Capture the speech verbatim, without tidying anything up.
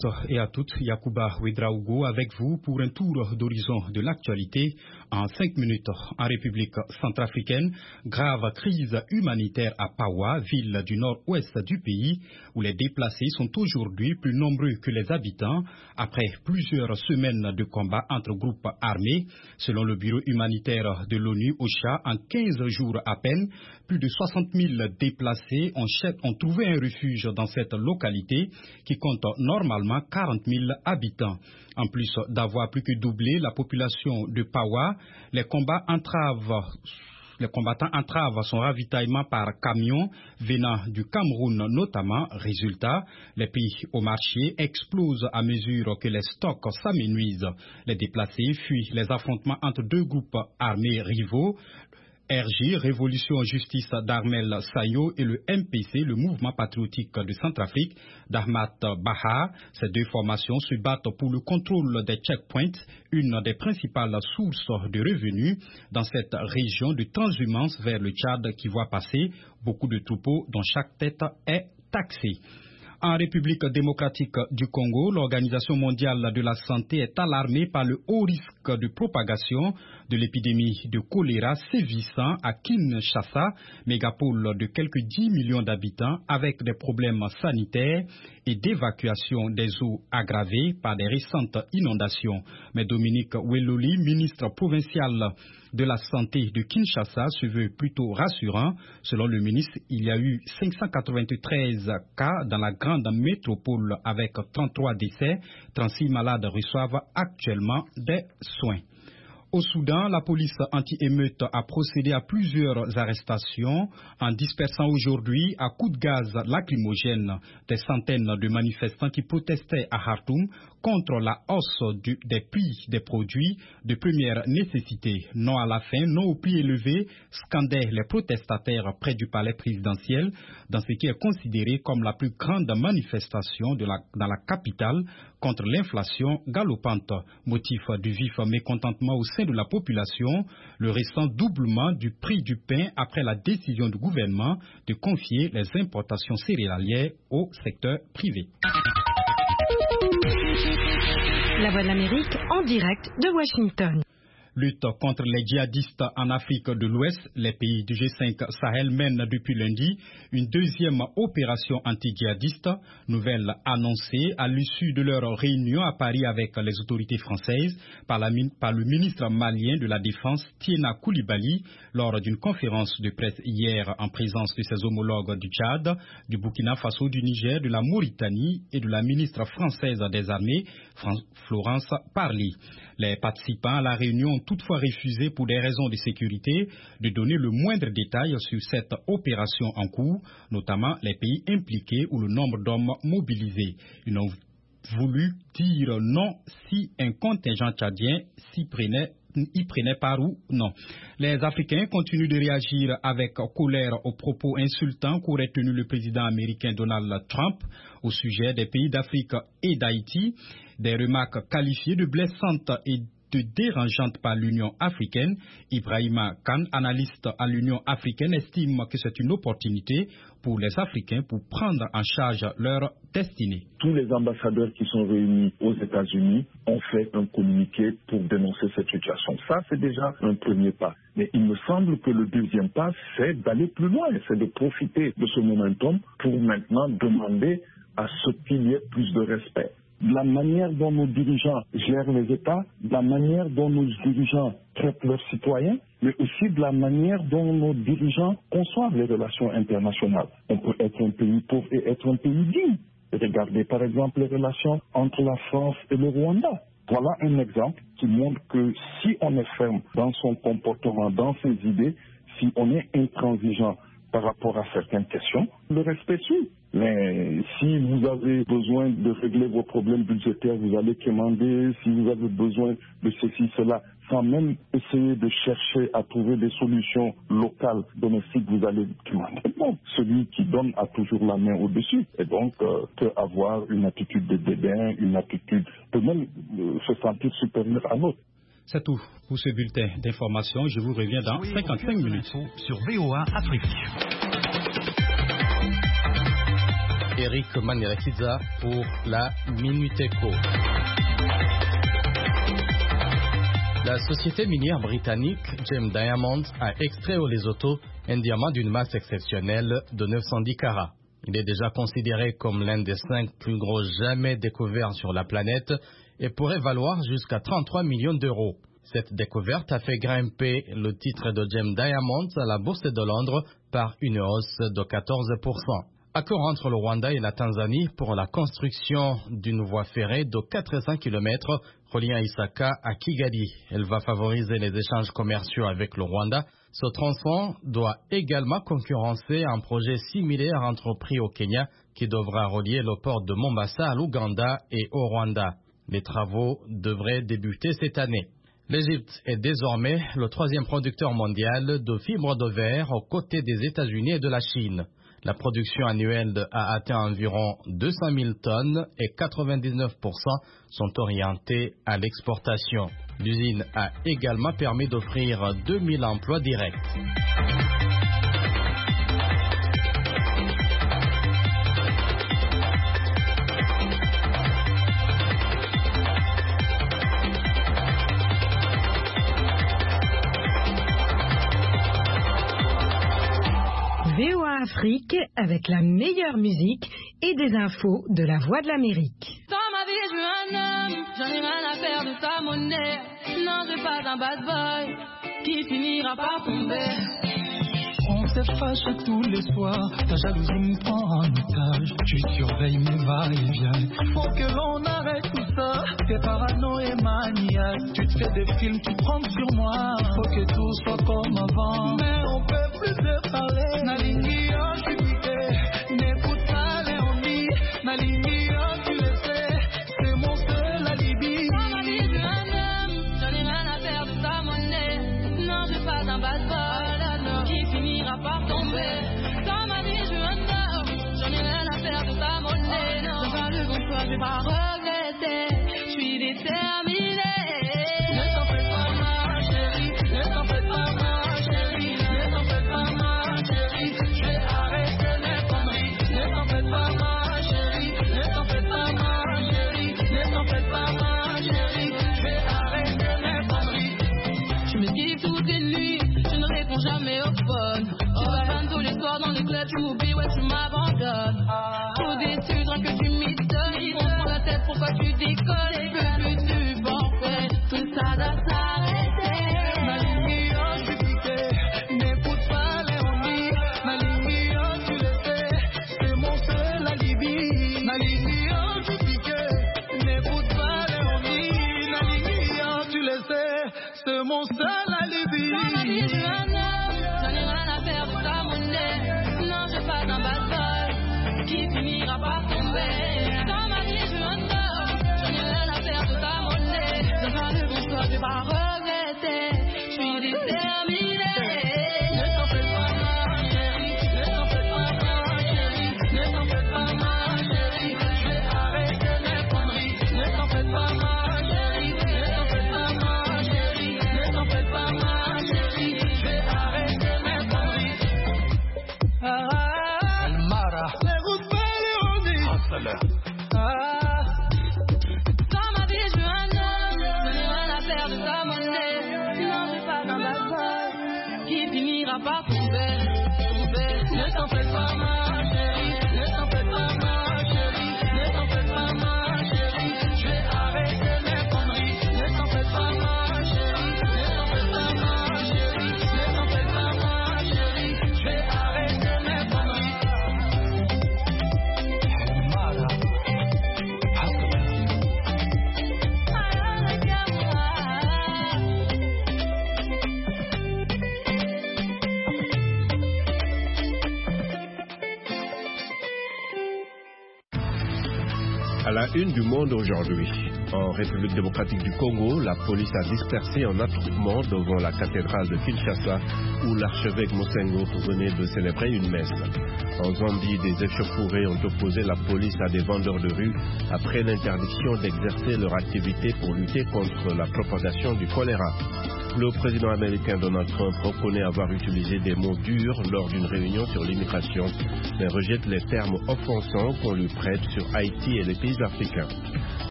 Et à toutes, Yacouba Ouedraogo avec vous pour un tour d'horizon de l'actualité en cinq minutes. En République centrafricaine, grave crise humanitaire à Pawa, ville du nord-ouest du pays, où les déplacés sont aujourd'hui plus nombreux que les habitants après plusieurs semaines de combats entre groupes armés. Selon le bureau humanitaire de l'ONU, OCHA, en quinze jours à peine, plus de soixante mille déplacés ont, ont trouvé un refuge dans cette localité qui compte normalement quarante mille habitants. En plus d'avoir plus que doublé la population de Pawa, les combats entravent Les combattants entravent son ravitaillement par camion venant du Cameroun notamment. Résultat, les prix au marché explosent à mesure que les stocks s'amenuisent. Les déplacés fuient les affrontements entre deux groupes armés rivaux. R J, Révolution Justice d'Armel Sayo, et le M P C, le mouvement patriotique de Centrafrique d'Ahmad Bahar. Ces deux formations se battent pour le contrôle des checkpoints, une des principales sources de revenus dans cette région de transhumance vers le Tchad qui voit passer beaucoup de troupeaux dont chaque tête est taxée. En République démocratique du Congo, l'Organisation mondiale de la santé est alarmée par le haut risque de propagation de l'épidémie de choléra sévissant à Kinshasa, mégapole de quelques dix millions d'habitants, avec des problèmes sanitaires et d'évacuation des eaux aggravées par des récentes inondations. Mais Dominique Weloli, ministre provincial de la santé de Kinshasa, se veut plutôt rassurant. Selon le ministre, il y a eu cinq cent quatre-vingt-treize cas dans la grande métropole avec trente-trois décès. trente-six malades reçoivent actuellement des soins. Au Soudan, la police anti-émeute a procédé à plusieurs arrestations en dispersant aujourd'hui à coups de gaz lacrymogène des centaines de manifestants qui protestaient à Khartoum contre la hausse du, des prix des produits de première nécessité. Non à la faim, non au prix élevé, scandaient les protestataires près du palais présidentiel dans ce qui est considéré comme la plus grande manifestation de la, dans la capitale contre l'inflation galopante. Motif du vif mécontentement au sein de la population, le récent doublement du prix du pain après la décision du gouvernement de confier les importations céréalières au secteur privé. La Voix de l'Amérique en direct de Washington. Lutte contre les djihadistes en Afrique de l'Ouest, les pays du G cinq Sahel mènent depuis lundi une deuxième opération anti-djihadiste, nouvelle annoncée à l'issue de leur réunion à Paris avec les autorités françaises par, la, par le ministre malien de la Défense Tiena Koulibaly lors d'une conférence de presse hier en présence de ses homologues du Tchad, du Burkina Faso, du Niger, de la Mauritanie et de la ministre française des Armées, Florence Parly. Les participants à la réunion ont toutefois refusé pour des raisons de sécurité de donner le moindre détail sur cette opération en cours, notamment les pays impliqués ou le nombre d'hommes mobilisés. Ils n'ont voulu dire non si un contingent tchadien s'y prenait y prenait part ou non. Les Africains continuent de réagir avec colère aux propos insultants qu'aurait tenu le président américain Donald Trump au sujet des pays d'Afrique et d'Haïti, des remarques qualifiées de blessantes et de dérangeantes par l'Union africaine. Ibrahima Khan, analyste à l'Union africaine, estime que c'est une opportunité pour les Africains pour prendre en charge leur destinée. Tous les ambassadeurs qui sont réunis aux États-Unis ont fait un communiqué pour dénoncer cette situation. Ça, c'est déjà un premier pas. Mais il me semble que le deuxième pas, c'est d'aller plus loin, c'est de profiter de ce momentum pour maintenant demander à ce qu'il y ait plus de respect. De la manière dont nos dirigeants gèrent les États, de la manière dont nos dirigeants traitent leurs citoyens, mais aussi de la manière dont nos dirigeants conçoivent les relations internationales. On peut être un pays pauvre et être un pays digne. Regardez par exemple les relations entre la France et le Rwanda. Voilà un exemple qui montre que si on est ferme dans son comportement, dans ses idées, si on est intransigeant par rapport à certaines questions, le respect suit. Mais si vous avez besoin de régler vos problèmes budgétaires, vous allez commander. Si vous avez besoin de ceci, cela, sans même essayer de chercher à trouver des solutions locales, domestiques, vous allez commander. Bon, celui qui donne a toujours la main au-dessus. Et donc, euh, peut avoir une attitude de dédain, une attitude, peut même euh, se sentir supérieur à l'autre. C'est tout pour ce bulletin d'information. Je vous reviens dans cinquante-cinq minutes. Sur V O A Afrique. Eric Manilakiza pour la Minute Éco. La société minière britannique Gem Diamonds a extrait au Lesotho un diamant d'une masse exceptionnelle de neuf cent dix carats. Il est déjà considéré comme l'un des cinq plus gros jamais découverts sur la planète et pourrait valoir jusqu'à trente-trois millions d'euros. Cette découverte a fait grimper le titre de Gem Diamonds à la bourse de Londres par une hausse de quatorze pour cent. Accord entre le Rwanda et la Tanzanie pour la construction d'une voie ferrée de quatre cents kilomètres reliant Isaka à Kigali. Elle va favoriser les échanges commerciaux avec le Rwanda. Ce tronçon doit également concurrencer un projet similaire entrepris au Kenya qui devra relier le port de Mombasa à l'Ouganda et au Rwanda. Les travaux devraient débuter cette année. L'Égypte est désormais le troisième producteur mondial de fibres de verre aux côtés des États-Unis et de la Chine. La production annuelle a atteint environ deux cent mille tonnes et quatre-vingt-dix-neuf pour cent sont orientés à l'exportation. L'usine a également permis d'offrir deux mille emplois directs. V O A Afrique avec la meilleure musique et des infos de la Voix de l'Amérique. Dans ma vie, je veux un homme, j'en ai rien à faire de ta monnaie. Non, je veux pas un bad boy qui finira par tomber. On s'efface tous les soirs, ta jalousie me prend en otage. Tu surveilles mes va-et-vient. Faut que l'on arrête tout ça. T'es parano et maniaque. Tu te fais des films, tu prends sur moi. Faut que tout soit comme avant. Mais on peut plus se parler. Nalingi, oh, je suis piqué. N'écoute pas les envies. Nalingi, oh, tu le sais. C'est mon seul alibi. Dans ma vie, je veux un homme, j'en ai rien à faire de ta monnaie. Non, je veux pas un bad boy qui finira par tomber. Dans ma vie, je veux un homme, j'en ai rien à faire de ta monnaie. Je vais faire le bon choix, je vais pas regretter. Je suis déterminée. Ne t'en fais pas, ma chérie. Ne t'en fais pas, ma chérie. Ne t'en fais pas, ma chérie. Je vais arrêter mes conneries. Ne t'en fais pas, ma chérie. Ne t'en fais pas, ma chérie. Ne t'en fais pas, ma chérie. Je vais arrêter mes conneries. Je me dis toutes les nuits, je ne réponds jamais au phone. Tu vas fan tous les soirs dans les clubs, tu m'oublies, ouais, tu m'abandonnes. Trop déçu, rien que tu m'étonnes. On se prend la tête, pourquoi tu déconnes? Je veux plus du forfait, tout ça doit s'arrêter. Nalingi, oh, je suis piqué. N'écoute pas les envies. Nalingi, oh, tu le sais. C'est mon seul alibi. Nalingi, oh, je suis piqué. N'écoute pas les envies. Nalingi, oh, tu le sais. C'est mon seul alibi. Dans ma vie, je veux un homme, j'en ai rien à faire de ta monnaie. Non, je veux pas un bad boy qui finira par tomber. Dans ma vie, je veux un homme, j'en ai rien à faire de ta monnaie. Je vais faire le bon choix, je vais pas regretter. Je suis déterminée. Ne t'en fais pas, ma chérie. Ne t'en fais pas, ma chérie. Ne t'en fais pas, ma chérie. Je vais arrêter mes conneries. Ne t'en fais pas, ma chérie. Ne t'en fais pas, ma chérie. Ne t'en fais pas, ma chérie. Je vais arrêter mes conneries. Ah, ah, Mara, n'écoute pas les envies. Ah, Dans ma vie, je veux un homme, je n'ai rien à faire de ta monnaie. Non, je veux pas un bad boy qui finira par tomber, tomber. Ne t'en fais pas, ma chérie. Ne t'en fais pas, ma chérie. Ne t'en fais pas, ma chérie. Je vais arrêter mes conneries. Ne t'en fais pas, ma chérie. Ne t'en fais pas, ma chérie. Ne t'en fais pas, ma chérie. Je vais arrêter mes conneries. Mara, À la une du monde aujourd'hui, en République démocratique du Congo, la police a dispersé un attroupement devant la cathédrale de Kinshasa où l'archevêque Mosengo venait de célébrer une messe. En Zambie, des échauffourées ont opposé la police à des vendeurs de rue après l'interdiction d'exercer leur activité pour lutter contre la propagation du choléra. Le président américain Donald Trump reconnaît avoir utilisé des mots durs lors d'une réunion sur l'immigration, mais rejette les termes offensants qu'on lui prête sur Haïti et les pays africains.